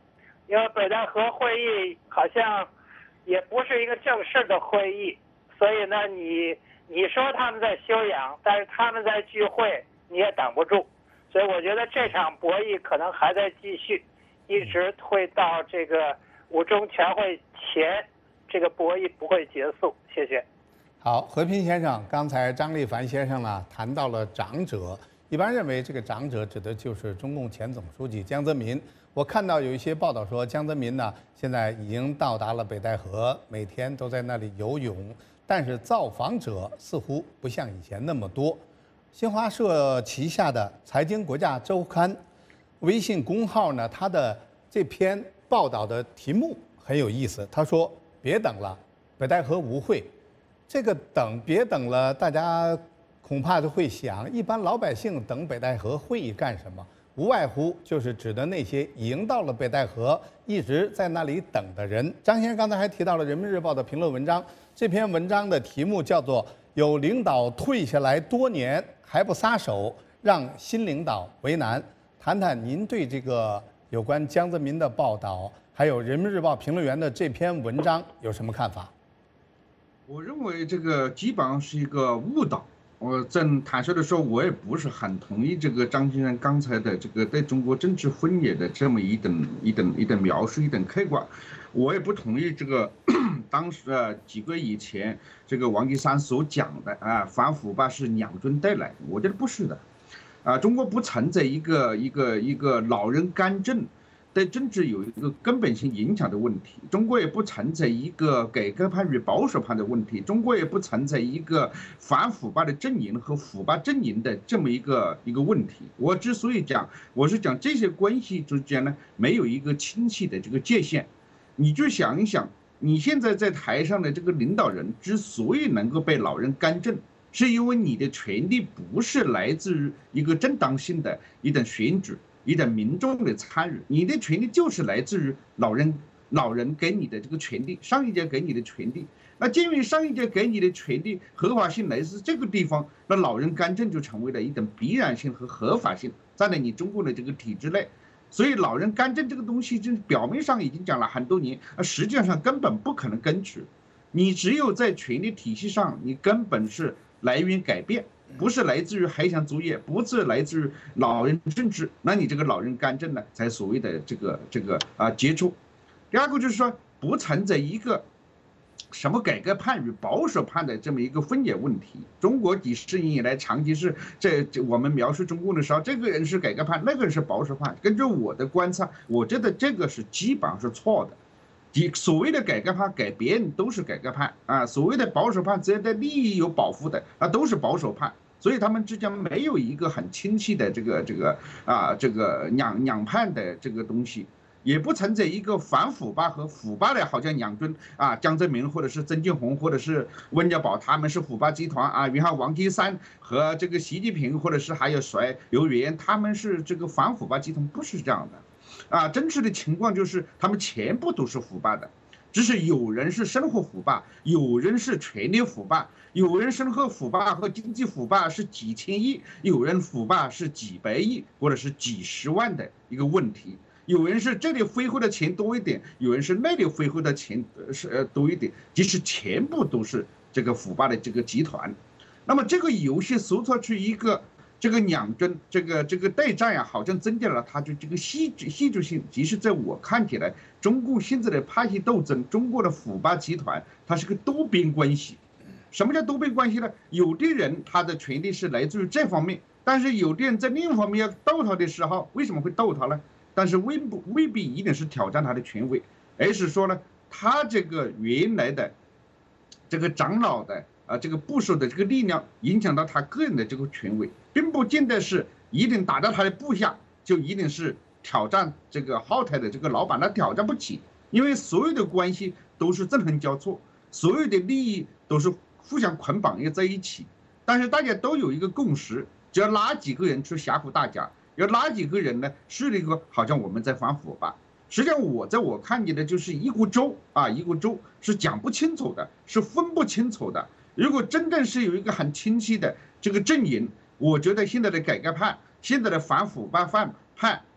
因为北戴河会议好像也不是一个正式的会议，所以呢，你你说他们在休养，但是他们在聚会，你也挡不住。所以我觉得这场博弈可能还在继续，一直会到这个五中全会前，这个博弈不会结束。谢谢。 好，和平先生，刚才张立凡先生呢谈到了长者，一般认为这个长者指的就是中共前总书记江泽民。我看到有一些报道说，江泽民呢现在已经到达了北戴河，每天都在那里游泳，但是造访者似乎不像以前那么多。新华社旗下的《财经国家周刊》微信公号呢，它的这篇报道的题目很有意思。他说：“别等了，北戴河无会。”这个等别等了，大家恐怕就会想，一般老百姓等北戴河会议干什么？无外乎就是指的那些已经到了北戴河，一直在那里等的人。张先生刚才还提到了《人民日报》的评论文章，这篇文章的题目叫做《有领导退下来多年还不撒手，让新领导为难》。谈谈您对这个有关江泽民的报道，还有《人民日报》评论员的这篇文章有什么看法？ 我认为这个基本上是一个误导。我正坦率的说，我也不是很同意这个张先生刚才的这个对中国政治分野的这么一等一等一等描述，一等客观。我也不同意这个当时啊几个月以前这个王岐山所讲的啊反腐败是两军带来，我觉得不是的。啊，中国不存在一个一个一个老人干政对政治有一个根本性影响的问题，中国也不存在一个改革派与保守派的问题，中国也不存在一个反腐败的阵营和腐败阵营的这么一个一个问题。我之所以讲，我是讲这些关系之间呢没有一个清晰的这个界限。你就想一想，你现在在台上的这个领导人之所以能够被老人干政，是因为你的权利不是来自于一个正当性的一等选举。一等民众的参与，你的权利就是来自于老人老人给你的这个权利，上一届给你的权利。那鉴于上一届给你的权利合法性来自这个地方，那老人干政就成为了一等必然性和合法性，在了你中国的这个体制内。所以老人干政这个东西，就表面上已经讲了很多年，而实际上根本不可能根除。你只有在权力体系上，你根本是来源改变。不是来自于海想作业，不是来自于老人政治，那你这个老人干政呢，才所谓的这个这个啊接触。第二个就是说，不存在一个什么改革派与保守派的这么一个分野问题。中国几十年以来，长期是这这我们描述中共的时候，这个人是改革派，那个人是保守派。根据我的观察，我觉得这个是基本上是错的。所谓的改革派改别人都是改革派啊，所谓的保守派只要对利益有保护的啊，都是保守派。所以他们之间没有一个很清晰的这个这个啊这个两两派的这个东西，也不存在一个反腐败和腐败的，好像两军啊，江泽民或者是曾庆红或者是温家宝他们是腐败集团啊，然后王岐山和这个习近平或者是还有谁刘源他们是这个反腐败集团，不是这样的。啊，真实的情况就是他们全部都是腐败的，只是有人是生活腐败，有人是权力腐败，有人生活腐败和经济腐败是几千亿，有人腐败是几百亿或者是几十万的一个问题。有人是这里挥霍的钱多一点，有人是那里挥霍的钱是呃多一点，其实全部都是这个腐败的这个集团。那么这个游戏塑造出一个。这个两军这个这个对战呀，好像增加了它的这个戏剧戏剧性。其实在我看起来，中共现在的派系斗争，中国的腐败集团，它是个多边关系。什么叫多边关系呢？有的人他的权利是来自于这方面，但是有的人在另一方面要斗他的时候，为什么会斗他呢？但是未不未必一定是挑战他的权威，而是说呢，他这个原来的这个长老的啊这个部署的这个力量，影响到他个人的这个权威。并不见得是一定打到他的部下就一定是挑战这个后台的这个老板，他挑战不起，因为所有的关系都是纵横交错，所有的利益都是互相捆绑要在一起。但是大家都有一个共识，只要哪几个人去吓唬大家，有哪几个人呢是那个好像我们在反腐败。实际上我在我看见的就是一锅粥啊，一锅粥是讲不清楚的，是分不清楚的。如果真正是有一个很清晰的这个阵营，我觉得现在的改革派、现在的反腐败派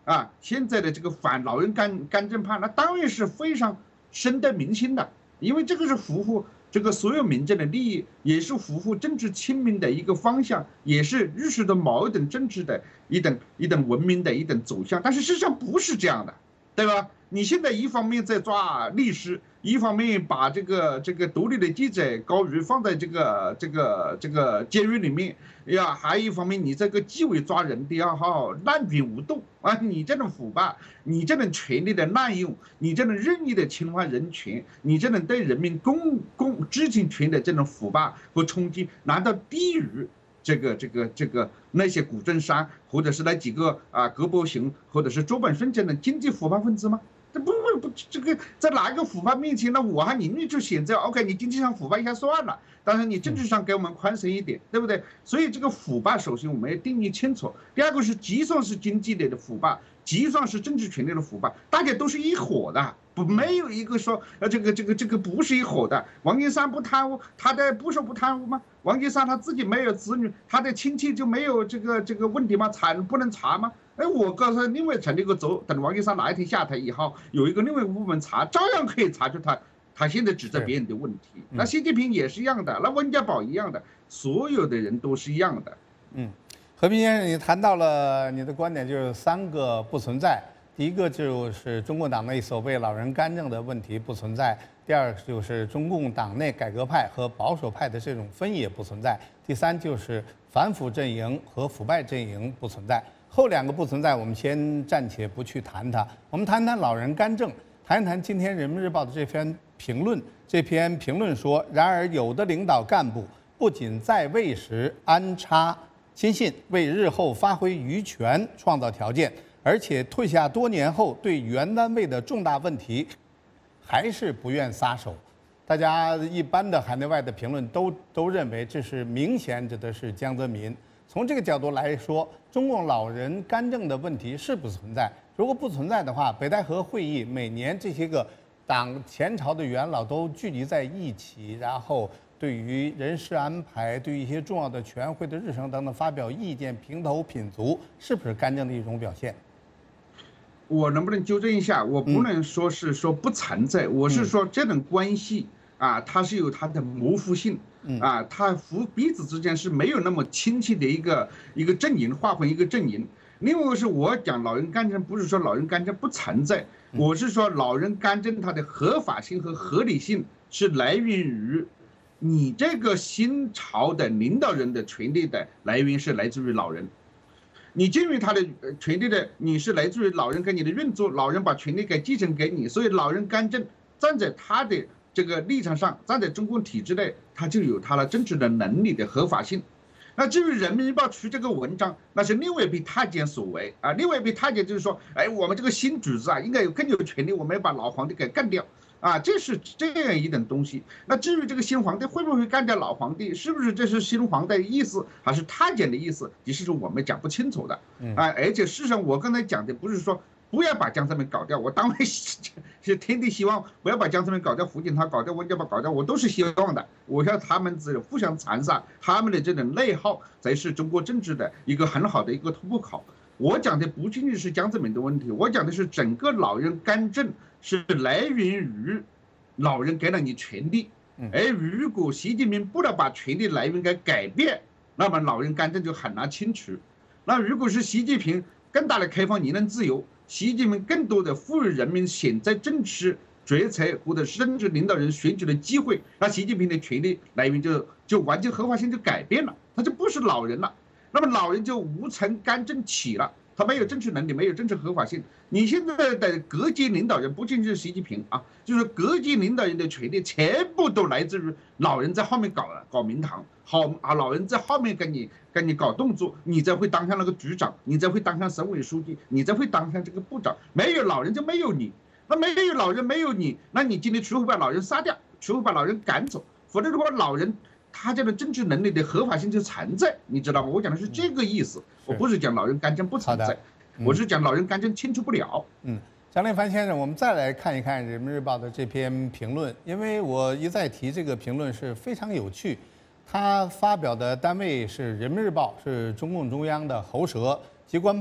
啊，现在的这个反老人干干政派，那当然是非常深得民心的，因为这个是符合这个所有民众的利益，也是符合政治清明的一个方向，也是日式的矛盾政治的一等一等文明的一等走向。但是事实上不是这样的，对吧？你现在一方面在抓律师，一方面把这个这个独立的记者高瑜放在这个这个这个监狱里面呀，还有一方面你这个纪委抓人的呀哈滥竽无度啊，你这种腐败，你这种权力的滥用，你这种任意的侵犯人权，你这种对人民公公知情权的这种腐败和冲击，难道低于这个这个这个那些古镇山或者是那几个啊葛伯行或者是周本顺这样的经济腐败分子吗？这不不不，这个在哪一个腐败面前呢？我还宁愿就选择 OK， 你经济上腐败一下算了，但是你政治上给我们宽松一点，对不对？所以这个腐败，首先我们要定义清楚。第二个是，就算是经济类的腐败，就算是政治权力的腐败，大家都是一伙的，不没有一个说呃这个这个这个不是一伙的。王岐山不贪污，他的部属不贪污吗？王岐山他自己没有子女，他的亲戚就没有这个这个问题吗？查不能查吗？哎，我告诉另外成立一个组，等王岐山哪一天下台以后，有一个另外一个部门查，照样可以查出他他现在指责别人的问题。那习近平也是一样的，那温家宝一样的，所有的人都是一样的。 嗯，和平先生，你谈到了你的观点，就是三个不存在。第一个就是中共党内所谓老人干政的问题不存在，第二个就是中共党内改革派和保守派的这种分野不存在，第三就是反腐阵营和腐败阵营不存在。后两个不存在，我们先暂且不去谈它。我们谈谈老人干政，谈一谈今天《人民日报》的这篇评论。这篇评论说，然而有的领导干部不仅在位时安插亲信，为日后发挥余权创造条件，而且退下多年后对原单位的重大问题还是不愿撒手。大家一般的海内外的评论都都认为这是明显指的是江泽民。从这个角度来说，中共老人干政的问题是不存在。如果不存在的话，北戴河会议每年这些个党前朝的元老都聚集在一起，然后对于人事安排、对于一些重要的全会的日程等等发表意见、评头品足，是不是干政的一种表现？ 我能不能纠正一下？我不能说是说不存在，嗯、我是说这种关系啊，它是有它的模糊性。啊，他扶彼此之间是没有那么清晰的一个一个阵营划分一个阵营。另外是我讲老人干政，不是说老人干政不存在，我是说老人干政它的合法性和合理性是来源于你这个新朝的领导人的权利的来源是来自于老人。你鉴于他的权利的，你是来自于老人跟你的运作，老人把权利给继承给你，所以老人干政站在他的这个立场上，站在中共体制内，他就有他的政治的能力的合法性。那至于人民日报出这个文章，那是另外一批太监所为啊，另外一批太监就是说，哎，我们这个新主子啊，应该有更有权利，我们要把老皇帝给干掉啊，这是这样一等东西。那至于这个新皇帝会不会干掉老皇帝，是不是这是新皇帝的意思，还是太监的意思，其实是我们讲不清楚的啊。而且事实上，我刚才讲的不是说不要把江泽民搞掉，我当然是天地希望不要把江泽民搞掉，胡锦涛搞掉，温家宝搞掉，我都是希望的。我要他们这互相残杀，他们的这种内耗才是中国政治的一个很好的一个突破口。我讲的不仅仅是江泽民的问题，我讲的是整个老人干政是来源于老人给了你权利，而如果习近平不能把权力来源给改变，那么老人干政就很难清除。那如果是习近平更大的开放言论自由，习近平更多的赋予人民选择政治决策或者甚至领导人选举的机会，那习近平的权利来源就就完全合法性就改变了，他就不是老人了。那么老人就无从干政起了，他没有政治能力，没有政治合法性。你现在的各级领导人，不仅是习近平啊，就是各级领导人的权利全部都来自于老人在后面搞搞名堂，好啊，老人在后面跟你跟你搞动作，你才会当上那个局长，你才会当上省委书记，你才会当上这个部长。没有老人就没有你，那没有老人没有你，那你今天除非把老人杀掉，除非把老人赶走，否则的话老人他这个政治能力的合法性就存在，你知道吗？我讲的是这个意思，我不是讲老人干政不存在，我是讲老人干政清除不了。 嗯，张连凡先生，我们再来看一看《人民日报》的这篇评论，因为我一再提这个评论是非常有趣。他发表的单位是《人民日报》，是中共中央的喉舌机关报。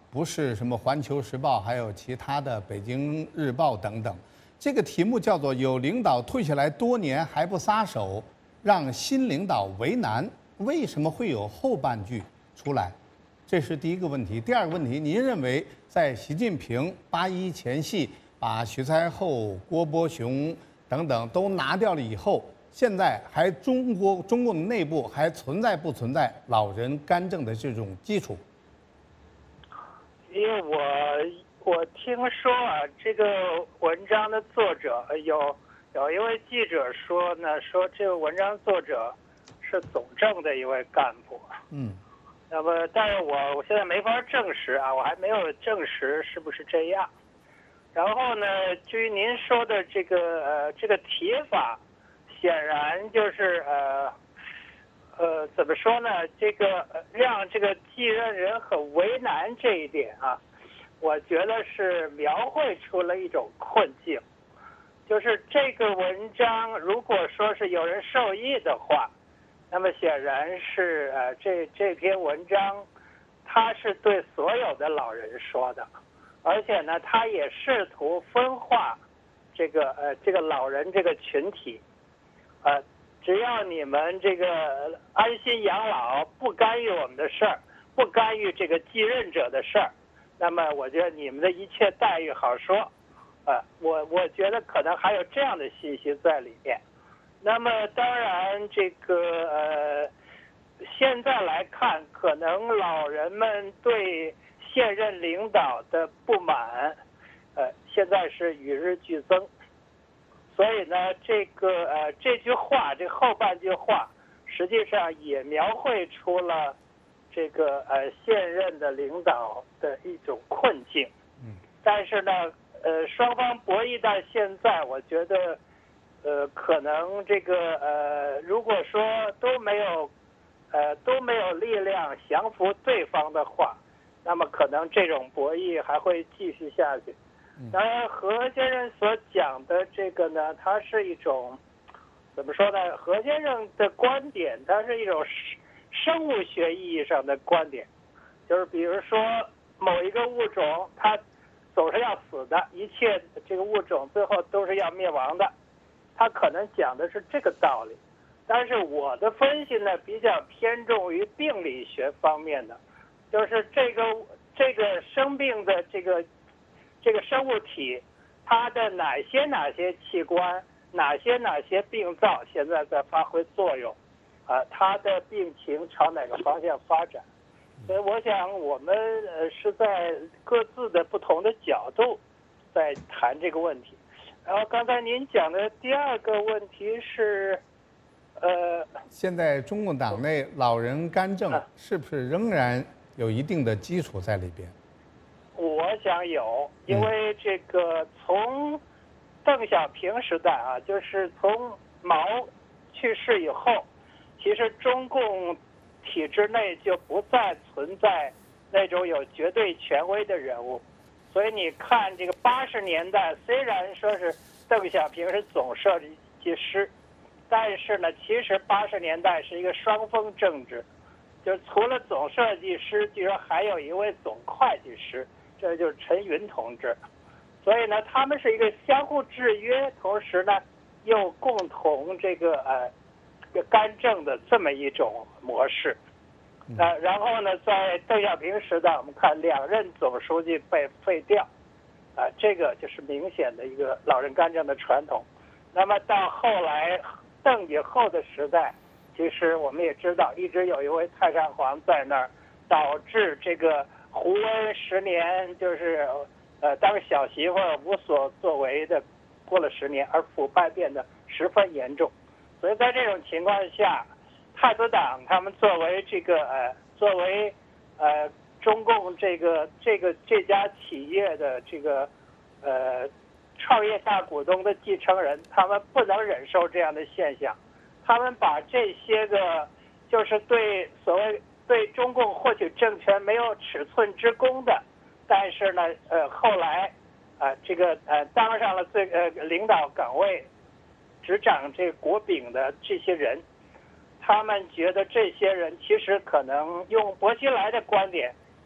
不是什么《环球时报》，还有其他的《北京日报》等等。这个题目叫做“有领导退下来多年还不撒手，让新领导为难”。为什么会有后半句出来？这是第一个问题。第二个问题，您认为在习近平八一前夕把徐才厚、郭伯雄等等都拿掉了以后，现在还中国中共内部还存在不存在老人干政的这种基础？ 因为我我听说啊，这个文章的作者有有一位记者说呢，说这个文章作者是总政的一位干部。 嗯。 那么，但是我我现在没法证实啊，我还没有证实是不是这样。然后呢，至于您说的这个呃这个提法，显然就是呃呃怎么说呢？这个让这个继任人很为难这一点啊，我觉得是描绘出了一种困境。就是这个文章，如果说是有人受益的话，那么显然是呃这这篇文章，它是对所有的老人说的。而且呢，他也试图分化这个呃这个老人这个群体，呃，只要你们这个安心养老，不干预我们的事儿，不干预这个继任者的事儿，那么我觉得你们的一切待遇好说，呃，我我觉得可能还有这样的信息在里面。那么当然，这个呃，现在来看，可能老人们对现任领导的不满，呃，现在是与日俱增。所以呢，这个呃这句话，这后半句话，实际上也描绘出了这个呃现任的领导的一种困境。 嗯。 但是呢，呃，双方博弈到现在，我觉得，呃，可能这个呃，如果说都没有，呃，都没有力量降服对方的话，那么可能这种博弈还会继续下去。当然，何先生所讲的这个呢，它是一种怎么说呢？何先生的观点，它是一种生物学意义上的观点，就是比如说某一个物种，它总是要死的，一切这个物种最后都是要灭亡的，他可能讲的是这个道理。但是我的分析呢，比较偏重于病理学方面的，就是这个这个生病的这个。这个生物体，它的哪些哪些器官，哪些哪些病灶现在在发挥作用，啊，它的病情朝哪个方向发展？所以我想我们呃是在各自的不同的角度在谈这个问题。然后刚才您讲的第二个问题是，呃， 现在中共党内老人干政是不是仍然有一定的基础在里边？ 我想有，因为这个从邓小平时代啊，就是从毛去世以后，其实中共体制内就不再存在那种有绝对权威的人物。所以你看这个八十年代，虽然说是邓小平是总设计师，但是呢，其实八十年代是一个双峰政治，就是除了总设计师，据说还有一位总会计师。这就是陈云同志，所以呢，他们是一个相互制约，同时呢，又共同这个呃，干政的这么一种模式。呃，然后呢，在邓小平时代，我们看两任总书记被废掉，啊、呃，这个就是明显的一个老人干政的传统。那么到后来邓以后的时代，其实我们也知道，一直有一位太上皇在那儿，导致这个。胡温十年就是呃当小媳妇无所作为的过了十年，而腐败变得十分严重。所以在这种情况下，太子党他们作为这个呃作为呃中共这个这个这家企业的这个呃创业大股东的继承人，他们不能忍受这样的现象，他们把这些个就是对所谓。对中共获取政权没有尺寸之功的，但是呢，呃，后来，啊、呃，这个呃当上了最呃领导岗位，执掌这国柄的这些人，他们觉得这些人其实可能用薄熙来的观点，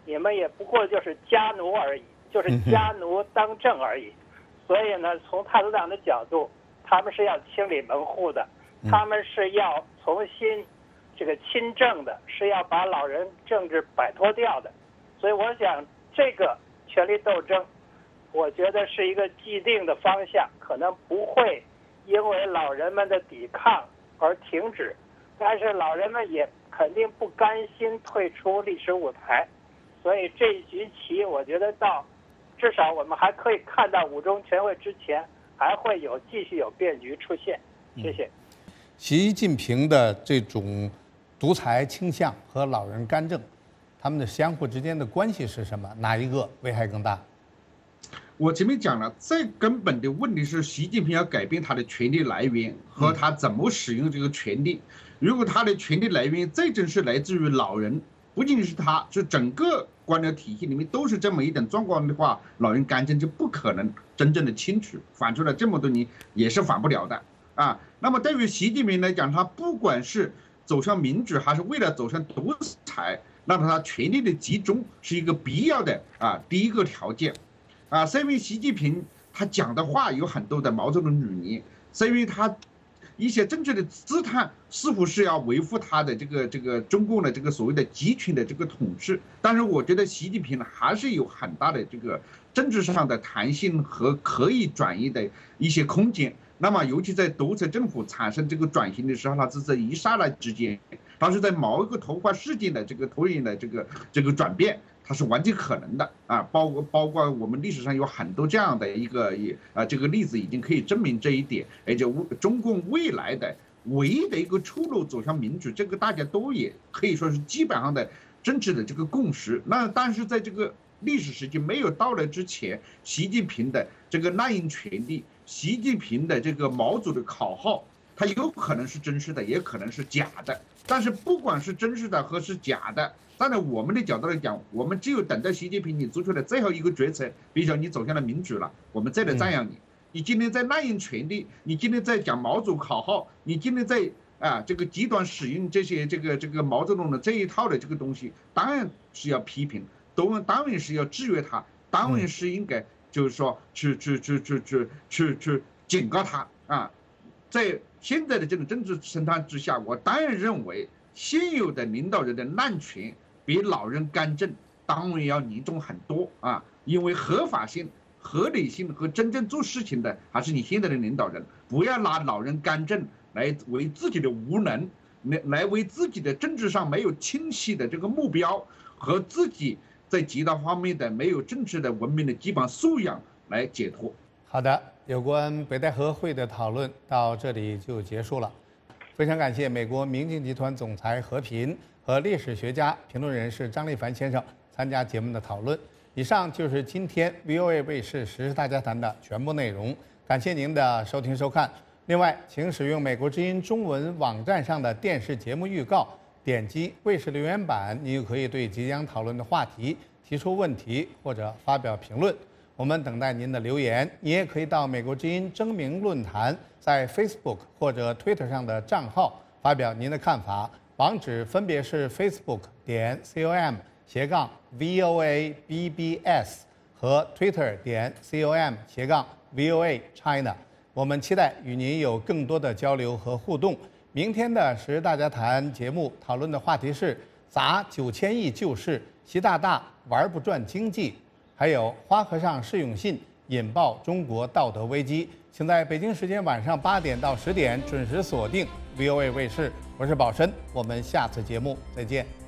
你们也不过就是家奴而已，就是家奴当政而已。所以呢，从太子党的角度，他们是要清理门户的，他们是要重新这个亲政的，是要把老人政治摆脱掉的。所以我想，这个权力斗争，我觉得是一个既定的方向，可能不会因为老人们的抵抗而停止，但是老人们也肯定不甘心退出历史舞台。所以这一局棋，我觉得到至少我们还可以看到五中全会之前还会有继续有变局出现。谢谢。 习近平的这种独裁倾向和老人干政，他们的相互之间的关系是什么？哪一个危害更大？ 我前面讲了，最根本的问题是习近平要改变他的权力来源和他怎么使用这个权力。如果他的权力来源最终是来自于老人，不仅仅是他，就整个官僚体系里面都是这么一种状况的话，老人干政就不可能真正的清除，反出来这么多年也是反不了的啊。那么对于习近平来讲，他不管是走向民主还是为了走向独裁，那么他权力的集中是一个必要的啊第一个条件啊。是因为习近平他讲的话有很多的毛泽东语言，是因为他一些政治的姿态似乎是要维护他的这个这个中共的这个所谓的集权的这个统治，但是我觉得习近平还是有很大的这个政治上的弹性和可以转移的一些空间。那么尤其在独裁政府产生这个转型的时候，它是在一刹那之间，它是在某一个突发事件的这个突然的这个这个转变，它是完全可能的啊。包括包括我们历史上有很多这样的一个啊这个例子，已经可以证明这一点。而且中共未来的唯一的一个出路走向民主，这个大家都也可以说是基本上的政治的这个共识。那但是在这个历史时期没有到来之前，习近平的这个滥用权力，习近平的这个毛主的口号，它有可能是真实的，也可能是假的。但是不管是真实的和是假的，站在我们的角度来讲，我们只有等到习近平你做出来最后一个决策，比如说你走向了民主了，我们再来赞扬你。你今天在滥用权力，你今天在讲毛主口号，你今天在啊这个极端使用这些这个这个毛泽东的这一套的这个东西，当然是要批评，当当然是要制约他，当然是应该就是说去去去去去去去警告他啊。在现在的这种政治生态之下，我当然认为现有的领导人的滥权比老人干政当然要严重很多啊，因为合法性、合理性和真正做事情的还是你现在的领导人，不要拿老人干政来为自己的无能，来来为自己的政治上没有清晰的这个目标和自己在其他方面的没有政治的文明的基本素养来解脱。 好的，有关北戴河会的讨论到这里就结束了。非常感谢美国明镜集团总裁何平和历史学家、评论人士张立凡先生参加节目的讨论。以上就是今天 V O A 卫视时事大家谈的全部内容，感谢您的收听收看。另外，请使用美国之音中文网站上的电视节目预告，点击卫视留言板，你就可以对即将讨论的话题提出问题或者发表评论。我们等待您的留言。你也可以到美国之音征名论坛在 Facebook 或者 Twitter 上的账号发表您的看法，网址分别是 facebook 点 com 斜杠 V O A B B S 和 Twitter 点 com 斜杠 V O A China。我们期待与您有更多的交流和互动。明天的时事大家谈节目讨论的话题是砸九千亿救市，习大大玩不转经济，还有花和尚释永信引爆中国道德危机。请在北京时间晚上八点到十点准时锁定 V O A 卫视，我是宝申，我们下次节目再见。